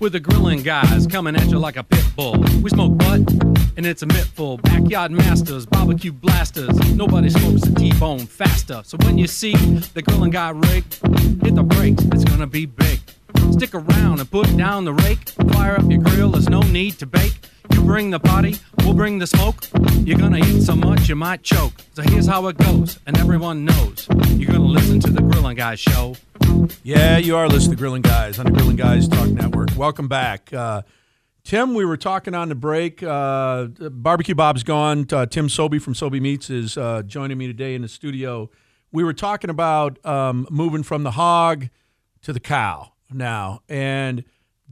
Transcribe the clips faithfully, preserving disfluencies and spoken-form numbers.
with the grilling guys coming at you like a pit bull. We smoke butt, and it's a mittful. Backyard masters, barbecue blasters. Nobody smokes a T-bone faster. So when you see the grilling guy rig, hit the brakes, it's gonna be big. Stick around and put down the rake. Fire up your grill, there's no need to bake. You bring the party, we'll bring the smoke. You're gonna eat so much you might choke. So here's how it goes, and everyone knows. You're gonna listen to the Grilling Guys show. Yeah, you are listening to Grilling Guys on the Grilling Guys Talk Network. Welcome back. Uh, Tim, we were talking on the break. Uh, Barbecue Bob's gone. Uh, Tim Sobey from Sobey Meats is uh, joining me today in the studio. We were talking about um, moving from the hog to the cow now. And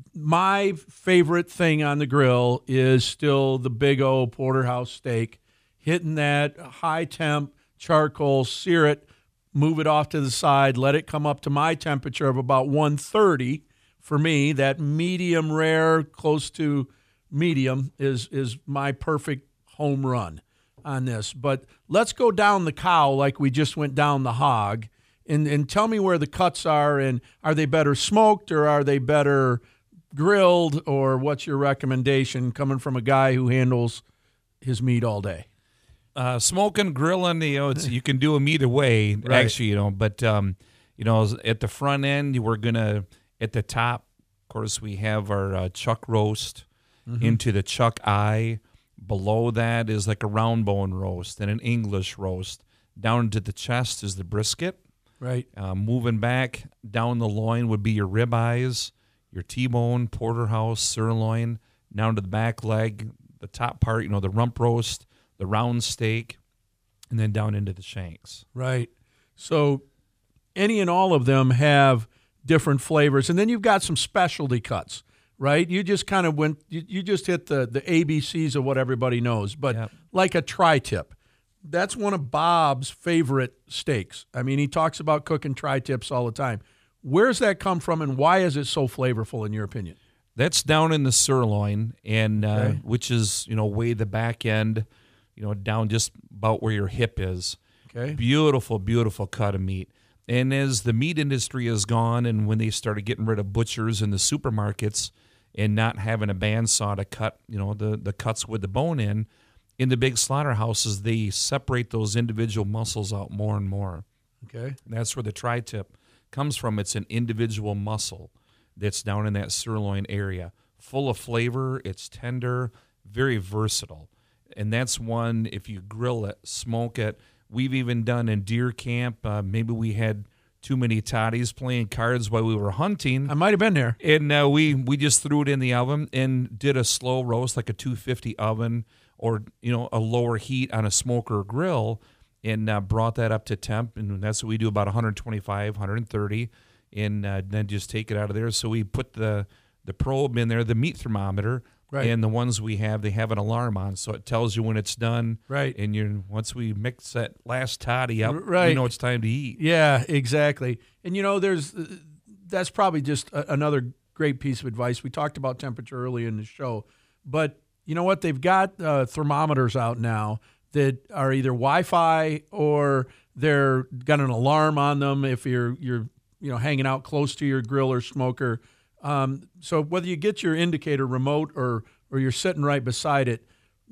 my favorite thing on the grill is still the big old porterhouse steak. Hitting that high temp charcoal, sear it, move it off to the side, let it come up to my temperature of about one thirty. For me, that medium rare, close to medium, is is my perfect home run on this. But let's go down the cow like we just went down the hog, and, and tell me where the cuts are, and are they better smoked or are they better grilled, or what's your recommendation coming from a guy who handles his meat all day? Uh, smoking, grilling, you know, it's, you can do them either way, Right. actually, you know. But, um, you know, at the front end, we're going to, at the top, of course, we have our uh, chuck roast Mm-hmm. into the chuck eye. Below that is like a round bone roast and an English roast. Down into the chest is the brisket. Right. Uh, moving back down the loin would be your rib eyes, your T-bone, porterhouse, sirloin. Down to the back leg, the top part, you know, the rump roast, the round steak, and then down into the shanks. Right. So any and all of them have different flavors. And then you've got some specialty cuts, right? You just kind of went, you, you just hit the, the A B Cs of what everybody knows. But Yep. like a tri-tip, that's one of Bob's favorite steaks. I mean, he talks about cooking tri-tips all the time. Where's that come from, and why is it so flavorful in your opinion? That's down in the sirloin, and uh, Okay. which is, you know, way the back end, you know, down just about where your hip is. Okay. Beautiful, beautiful cut of meat. And as the meat industry has gone, and when they started getting rid of butchers in the supermarkets and not having a bandsaw to cut, you know, the, the cuts with the bone in, in the big slaughterhouses, they separate those individual muscles out more and more. Okay. That's where the tri-tip comes from. It's an individual muscle that's down in that sirloin area. Full of flavor, it's tender, very versatile. And that's one, if you grill it, smoke it. We've even done in deer camp, uh, maybe we had too many toddies playing cards while we were hunting. I might have been there. And uh, we, we just threw it in the oven and did a slow roast, like a two fifty oven, or, you know, a lower heat on a smoker or grill, and uh, brought that up to temp. And that's what we do, about one twenty-five, one thirty, and uh, then just take it out of there. So we put the, the probe in there, the meat thermometer, Right. and the ones we have, they have an alarm on, so it tells you when it's done. Right. And you once we mix that last toddy up, Right. you know it's time to eat. Yeah, exactly. And, you know, there's that's probably just a, another great piece of advice. We talked about temperature early in the show, but you know what? They've got uh, thermometers out now that are either Wi-Fi or they're got an alarm on them if you're you're you know hanging out close to your grill or smoker. Um, so whether you get your indicator remote or or you're sitting right beside it,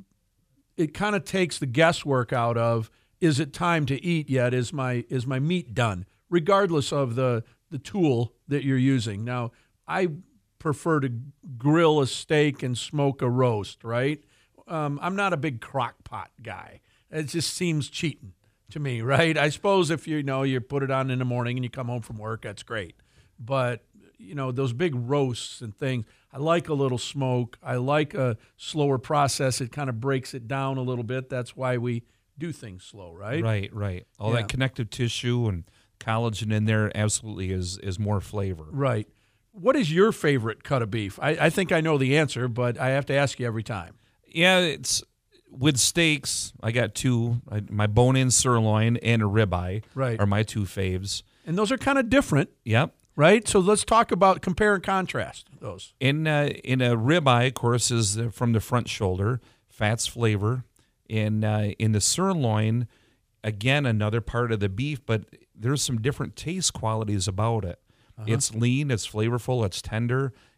it kind of takes the guesswork out of, is it time to eat yet? Is my is my meat done? Regardless of the the tool that you're using. Now, I prefer to grill a steak and smoke a roast, right? Um, I'm not a big crock pot guy. It just seems cheating to me, right? I suppose if you, you know you put it on in the morning and you come home from work, that's great. But you know, those big roasts and things, I like a little smoke. I like a slower process. It kind of breaks it down a little bit. That's why we do things slow, right? Right, right. All Yeah. that connective tissue and collagen in there absolutely is is more flavor. Right. What is your favorite cut of beef? I, I think I know the answer, but I have to ask you every time. Yeah, it's with steaks. I got two: I, my bone-in sirloin and a ribeye. Right. Are my two faves. And those are kind of different, Yep. right? So let's talk about compare and contrast those. In uh, in a ribeye, of course, is uh, from the front shoulder, fat's flavor. In uh, in the sirloin, again, another part of the beef, but there's some different taste qualities about it. Uh-huh. It's lean, it's flavorful, it's tender.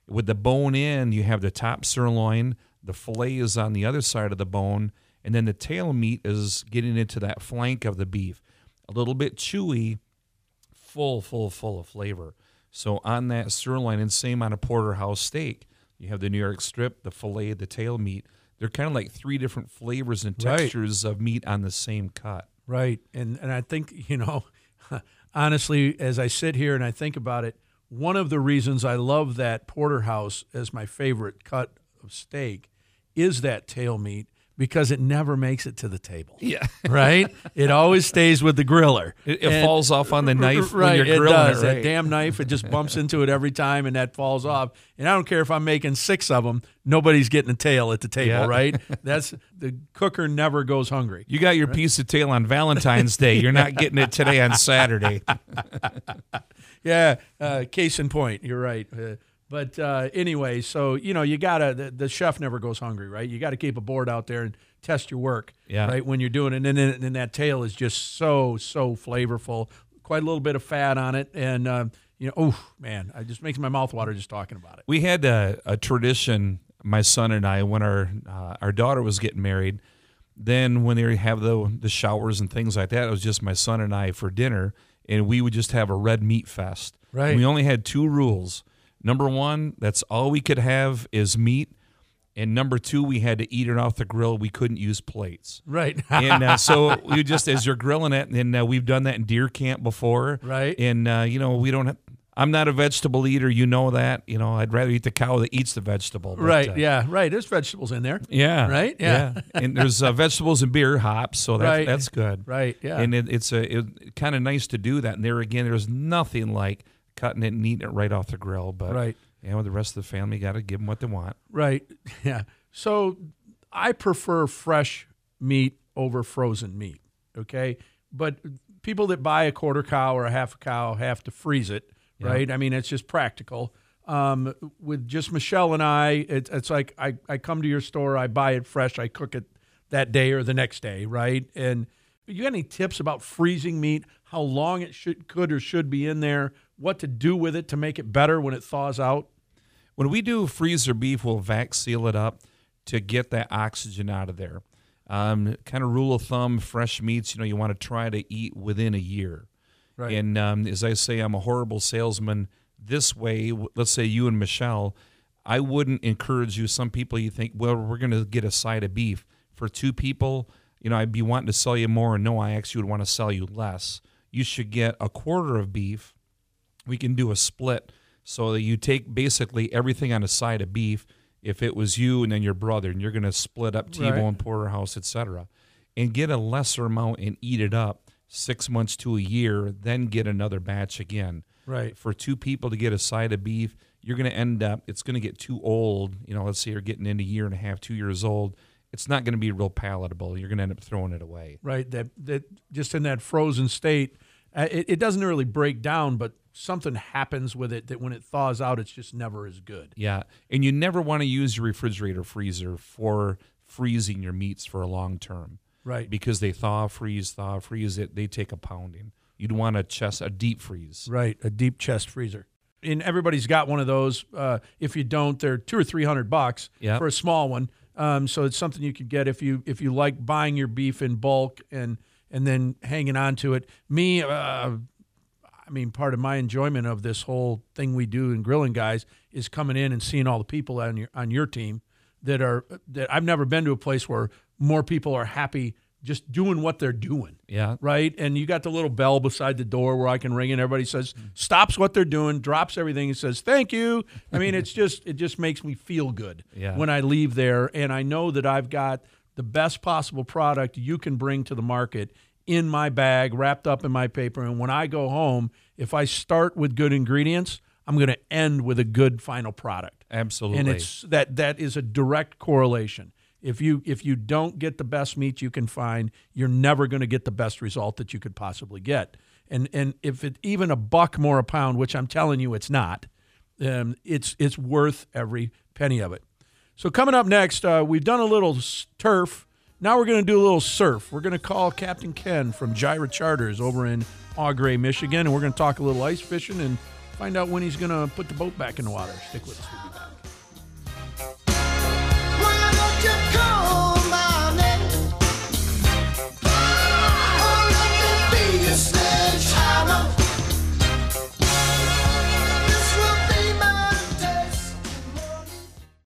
With the bone in, you have the top sirloin, the fillet is on the other side of the bone, and then the tail meat is getting into that flank of the beef. A little bit chewy, full, full, full of flavor. So on that sirloin, and same on a porterhouse steak, you have the New York strip, the fillet, the tail meat. They're kind of like three different flavors and textures right. of meat on the same cut. Right. And and I think, you know, honestly, as I sit here and I think about it, one of the reasons I love that porterhouse as my favorite cut of steak is that tail meat, because it never makes it to the table. Yeah. Right? It always stays with the griller. It, it falls off on the knife right, when you're it grilling does. it. Right? That damn knife, it just bumps into it every time, and that falls off. And I don't care if I'm making six of them, nobody's getting a tail at the table, Yeah. right? That's the cooker never goes hungry. You got your right? piece of tail on Valentine's Day. You're not getting it today on Saturday. Yeah, uh, case in point. You're right. Uh, But uh, anyway, so, you know, you got to, the, the chef never goes hungry, right? You got to keep a board out there and test your work, yeah. right, when you're doing it. And then and that tail is just so, so flavorful. Quite a little bit of fat on it. And, uh, you know, oh, man, it just makes my mouth water just talking about it. We had a, a tradition, my son and I, when our uh, our daughter was getting married. Then when they have the, the showers and things like that, it was just my son and I for dinner. And we would just have a red meat fest. Right. And we only had two rules. Number one, that's all we could have is meat. And number two, we had to eat it off the grill. We couldn't use plates. Right. And uh, so we just, as you're grilling it, and uh, we've done that in deer camp before. Right. And, uh, you know, we don't have, I'm not a vegetable eater. You know that. You know, I'd rather eat the cow that eats the vegetable. But, right. Uh, Yeah. Right. There's vegetables in there. Yeah. Right. Yeah. yeah. And there's uh, vegetables and beer hops, so that's, right. that's good. Right. Yeah. And it, it's a it, kind of nice to do that. And there again, there's nothing like cutting it and eating it right off the grill. But right. you know, the rest of the family got to give them what they want. Right. Yeah. So I prefer fresh meat over frozen meat. Okay. But people that buy a quarter cow or a half a cow have to freeze it. Yeah. Right. I mean, it's just practical. Um, with just Michelle and I, it, it's like I, I come to your store, I buy it fresh, I cook it that day or the next day. Right. And you got any tips about freezing meat, how long it should, could or should be in there, what to do with it to make it better when it thaws out? When we do freezer beef, we'll vac seal it up to get that oxygen out of there. Um, kind of rule of thumb, fresh meats, you know, you want to try to eat within a year. Right. And um, as I say, I'm a horrible salesman this way. Let's say you and Michelle, I wouldn't encourage you. Some people you think, well, we're going to get a side of beef. For two people, you know, I'd be wanting to sell you more. And no, I actually would want to sell you less. You should get a quarter of beef. We can do a split so that you take basically everything on a side of beef. If it was you and then your brother, and you're going to split up T-bone, right. porterhouse, et cetera, and get a lesser amount and eat it up six months to a year, then get another batch again. Right. For two people to get a side of beef, you're going to end up, it's going to get too old. You know, let's say you're getting into a year and a half, two years old. It's not going to be real palatable. You're going to end up throwing it away. Right. That that just in that frozen state, uh, it, it doesn't really break down, but something happens with it that when it thaws out, it's just never as good. Yeah. And you never want to use your refrigerator freezer for freezing your meats for a long term. Right. Because they thaw, freeze, thaw, freeze it. They take a pounding. You'd want a chest, a deep freeze. Right. A deep chest freezer. And everybody's got one of those. Uh, if you don't, they're two or three hundred bucks yep. for a small one. Um, so it's something you could get if you if you like buying your beef in bulk and and then hanging on to it. Me, uh, I mean, part of my enjoyment of this whole thing we do in Grilling Guys is coming in and seeing all the people on your on your team that are that I've never been to a place where more people are happy just doing what they're doing. Yeah. Right? And you got the little bell beside the door where I can ring and everybody says, stops what they're doing, drops everything and says, thank you. I mean, it's just, it just makes me feel good yeah. when I leave there. And I know that I've got the best possible product you can bring to the market in my bag, wrapped up in my paper. And when I go home, if I start with good ingredients, I'm going to end with a good final product. Absolutely. And it's that that is a direct correlation. If you if you don't get the best meat you can find, you're never going to get the best result that you could possibly get. And and if it even a buck more a pound, which I'm telling you it's not, um, it's it's worth every penny of it. So coming up next, uh, we've done a little turf. Now we're going to do a little surf. We're going to call Captain Ken from Gyra Charters over in Augrey, Michigan, and we're going to talk a little ice fishing and find out when he's going to put the boat back in the water. Stick with us.